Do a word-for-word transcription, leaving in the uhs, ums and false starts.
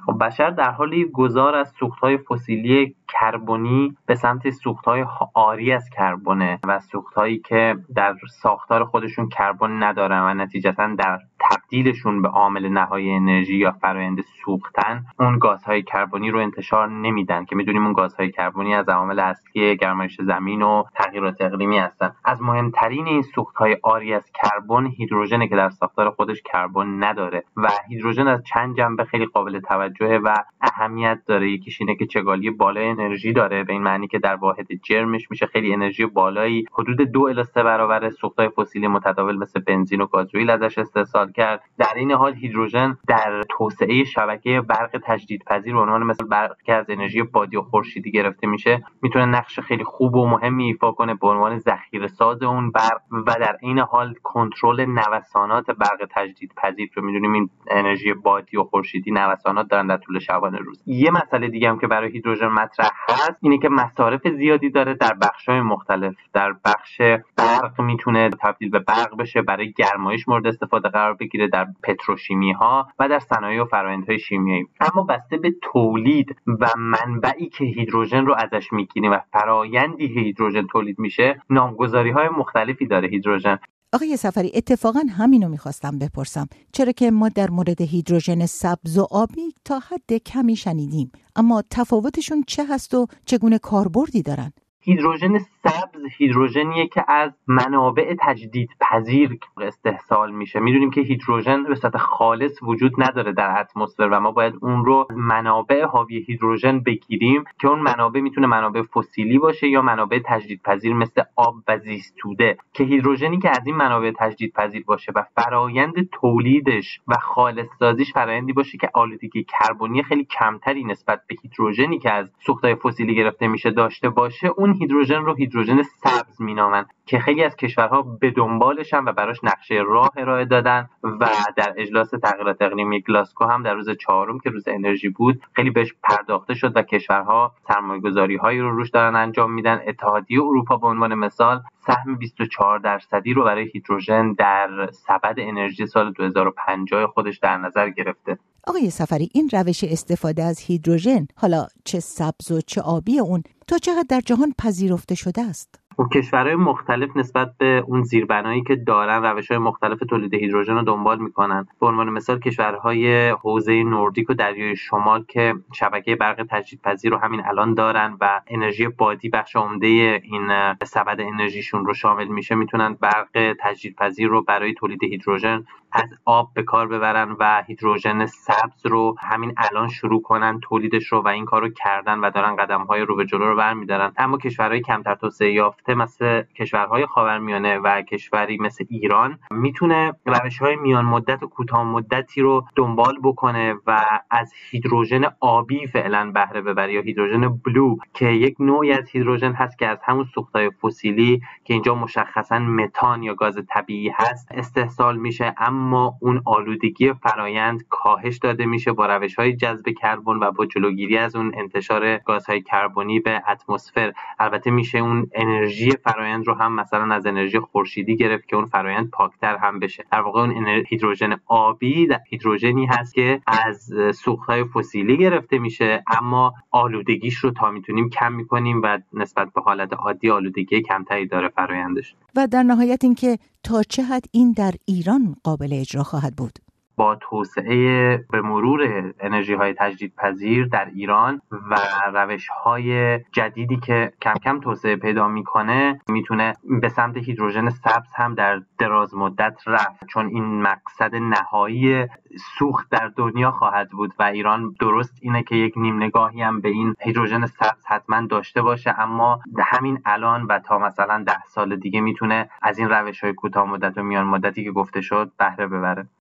خب بشر در حال گذار از سوخت‌های فسیلی کربنی به سمت سوخت‌های عاری از کربونه و سوخت‌هایی که در ساختار خودشون کربن ندارن و نتیجتاً در تبدیلشون به عامل نهایی انرژی یا فرآیند سوختن اون گازهای کربنی رو انتشار نمیدن که میدونیم اون گازهای کربنی از عوامل اصلی گرمایش زمین و تغییرات اقلیمی هستن. از مهمترین این سوخت‌های عاری از کربن هیدروژنه که در ساختار خودش کربن نداره و هیدروژن از چند جنبه خیلی قابل توجهه و اهمیت داره. یکیش اینه که چگالی بالای انرژی داره، به این معنی که در واحد جرمش میشه خیلی انرژی بالایی، حدود دو الی سه برابر سوخت‌های فسیلی متداول مثل بنزین و گازوئیل ازش استحصال کرد. در این حال هیدروژن در توسعه شبکه برق تجدیدپذیر به عنوان مثل برق که از انرژی بادی و خورشیدی گرفته میشه میتونه نقش خیلی خوب و مهمی ایفا کنه به عنوان ذخیره‌ساز اون برق و در این حال کنترل نوسانات برق تجدیدپذیر، که میدونیم این انرژی بادی و خورشیدی نوسانات دارن در طول شبانه روز. یه مسئله دیگه هم که برای هیدروژن مطرح هست اینه که مصارف زیادی داره در بخش‌های مختلف. در بخش برق میتونه تبدیل به برق بشه، برای گرمایش مورد استفاده قرار بگیره، در پتروشیمی ها و در صنایع و فرآیندهای شیمیایی. اما بسته به تولید و منبعی که هیدروژن رو ازش میگیریم و فرآیندی که هیدروژن تولید میشه نامگذاری‌های مختلفی داره هیدروژن. آقای سفری، اتفاقا همینو میخواستم بپرسم، چرا که ما در مورد هیدروژن سبز و آبی تا حد کمی شنیدیم، اما تفاوتشون چه هست و چگونه کاربردی دارن؟ هیدروژن سبز هیدروژنیه که از منابع تجدیدپذیر استحصال میشه. میدونیم که هیدروژن به صورت خالص وجود نداره در اتمسفر و ما باید اون رو منابع حاوی هیدروژن بگیریم که اون منابع میتونه منابع فسیلی باشه یا منابع تجدیدپذیر مثل آب و زیستوده، که هیدروژنی که از این منابع تجدیدپذیر باشه و فرایند تولیدش و خالص سازیش فرایندی باشه که آلودگی کربنی خیلی کمتری نسبت به هیدروژنی که از سوخت‌های فسیلی گرفته میشه داشته باشه، اون هیدروژن رو هیدروژن سبز مینامن که خیلی از کشورها به دنبالشن و براش نقشه راه ارائه دادن و در اجلاس تغییرات اقلیمی گلاسکو هم در روز چهارم که روز انرژی بود خیلی بهش پرداخته شد و کشورها سرمایه‌گذاری‌هایی رو روش دارن انجام میدن. اتحادیه اروپا به عنوان مثال سهم بیست و چهار درصدی رو برای هیدروژن در سبد انرژی سال دو هزار و پنجاه خودش در نظر گرفته. آقای سفری، این روش استفاده از هیدروژن، حالا چه سبز و چه آبی اون، تا چقدر در جهان پذیرفته شده است؟ و کشورهای مختلف نسبت به اون زیربنایی که دارن روش‌های مختلف تولید هیدروژن رو دنبال میکنن. به عنوان مثال کشورهای حوزه نوردیک و دریای شمال که شبکه برق تجدیدپذیر رو همین الان دارن و انرژی بادی بخش عمده این سبد انرژیشون رو شامل میشه، میتونن برق تجدیدپذیر رو برای تولید هیدروژن از آب به کار ببرن و هیدروژن سبز رو همین الان شروع کنن تولیدش رو و این کارو کردن و دارن قدم‌های رو به جلو رو برمی‌دارن. اما کشورهای کمتر توسعه یافته مثل کشورهای خاورمیانه و کشوری مثل ایران میتونه روش‌های میان مدت و کوتاه مدتی رو دنبال بکنه و از هیدروژن آبی فعلا بهره ببره یا هیدروژن بلو که یک نوعی از هیدروژن هست که از همون سوخت‌های فسیلی که اینجا مشخصاً متان یا گاز طبیعی هست استحصال میشه، اما اون آلودگی فرایند کاهش داده میشه با روش‌های جذب کربن و با جلوگیری از اون انتشار گازهای کربنی به اتمسفر. البته میشه اون انرژی فرایند رو هم مثلا از انرژی خورشیدی گرفت که اون فرایند پاکتر هم بشه. در واقع اون هیدروژن آبی هیدروژنی هست که از سوخت‌های فسیلی گرفته میشه اما آلودگیش رو تا میتونیم کم میکنیم و نسبت به حالت عادی آلودگی کمتری داره فرایندش. و در نهایت اینکه تا چه حد این در ایران قابل اجرا خواهد بود؟ با توسعه به مرور انرژی‌های تجدیدپذیر در ایران و روش‌های جدیدی که کم کم توسعه پیدا می‌کنه میتونه به سمت هیدروژن سبز هم در دراز مدت رفت، چون این مقصد نهایی سوخت در دنیا خواهد بود و ایران درست اینه که یک نیم نگاهی هم به این هیدروژن سبز حتما داشته باشه، اما همین الان و تا مثلا ده سال دیگه میتونه از این روش‌های کوتاه مدت و میان مدتی که گفته شد بهره ببره.